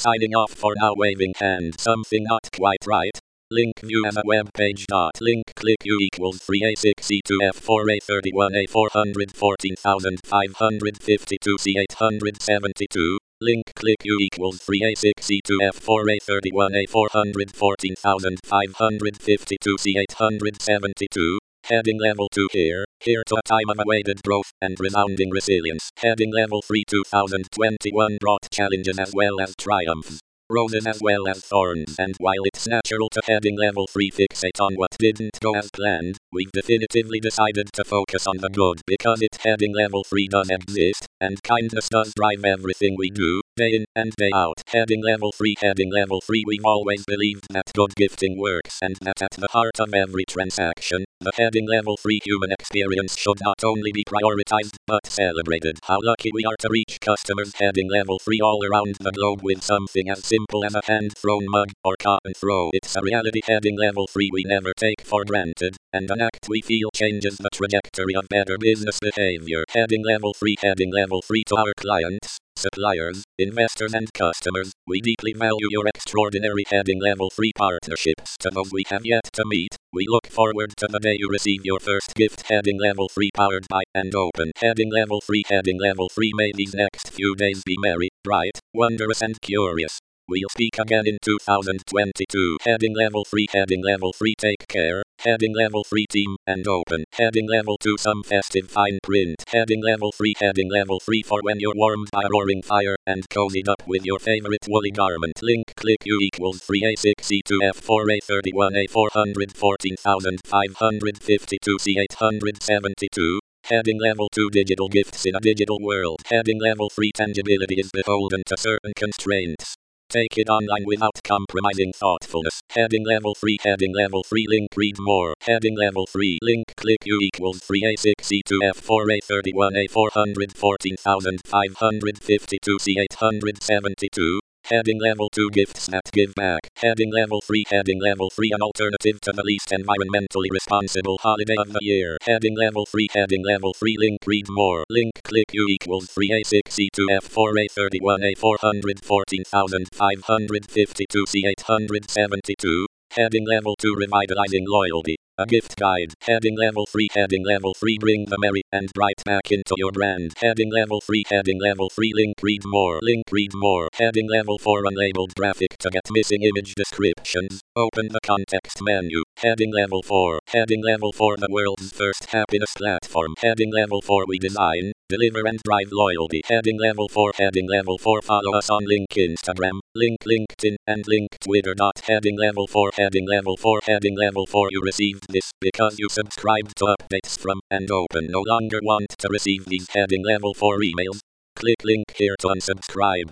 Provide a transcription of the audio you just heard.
signing off for now, waving hand. Something not quite right. Link view as a web page. Link click U equals 3A6E2F4A31A452C852 Link click U equals 3A6E2F4A31A414,552C872 Heading level 2 here to a time of awaited growth and resounding resilience. Heading level 3 2021 brought challenges as well as triumphs. Roses as well as thorns, and while it's natural to heading level 3 fixate on what didn't go as planned, we've definitively decided to focus on the good because it's heading level 3 does exist, and kindness does drive everything we do, day in and day out. Heading level 3 we've always believed that good gifting works and that at the heart of every transaction, the heading level 3 human experience should not only be prioritized but celebrated. How lucky we are to reach customers heading level 3 all around the globe with something as simple as a hand-thrown mug or cotton throw. It's a reality heading level 3 we never take for granted, and an act we feel changes the trajectory of better business behavior. Heading level 3 to our clients, suppliers, investors and customers, we deeply value your extraordinary heading level 3 partnerships. To those we have yet to meet, we look forward to the day you receive your first gift. Heading level 3 powered by and open. Heading level 3 may these next few days be merry, bright, wondrous and curious. We'll speak again in 2022. Heading level 3 take care. Heading level 3 team and open. Heading level 2 some festive fine print. Heading level 3 for when you're warmed by a roaring fire and cozied up with your favorite woolly garment. Link click U equals 3A6E2F4A31A414,552C872 Heading level 2 digital gifts in a digital world. Heading level 3 tangibility is beholden to certain constraints. Take it online without compromising thoughtfulness. Heading level 3 link read more. Heading level 3 link click U equals 3A6E2F4A31A414,552C872 Heading level 2 gifts that give back. Heading level 3 an alternative to the least environmentally responsible holiday of the year. Heading level 3 link read more. Link click U equals 3A6E2F4A31A414,552C872 Heading level 2 revitalizing loyalty. A gift guide. Heading level 3 bring the merry and bright back into your brand. Heading level 3 link read more. Heading level 4 unlabeled graphic to get missing image descriptions. Open the context menu. Heading level 4 the world's first happiness platform. Heading level 4 we design, deliver and drive loyalty. Heading level 4 follow us on link Instagram, link LinkedIn and link Twitter. Heading level 4 you received this because you subscribed to updates from and open. No longer want to receive these heading level 4 emails? Click link here to unsubscribe.